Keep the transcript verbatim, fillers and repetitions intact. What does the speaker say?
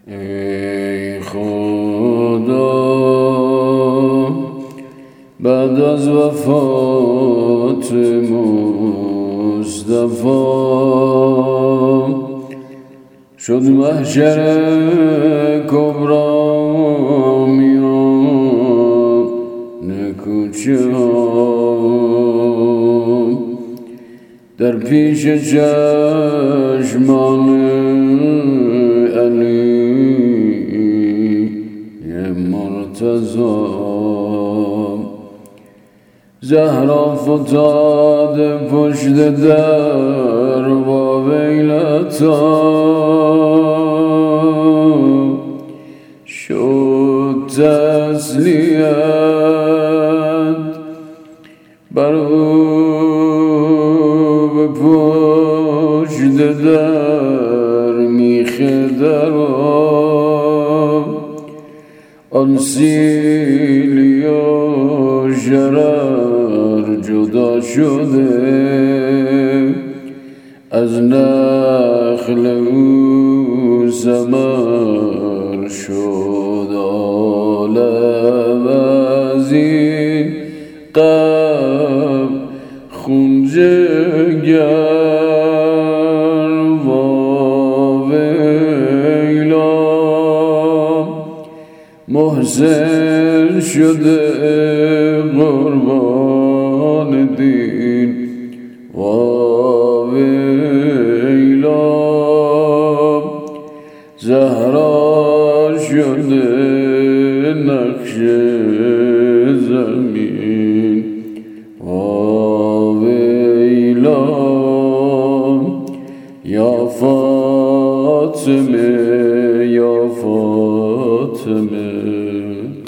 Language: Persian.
ای خدا بعد از وفات مصطفی شد محشر کبرا میان کوچه ها در پیش چشمان علی مرتضی زهرا فتاد پشت در با ویلتا شد تسلیت بر او به پشت در میخه در آن سیلی و شرر جدا شده از نخل او ثمر شد عالم از این غم خون جگر و ویلا محسن شده قربان دین و ویلا زهرا شده نقش زمین و ویلا یا فاطمه یا فاطمه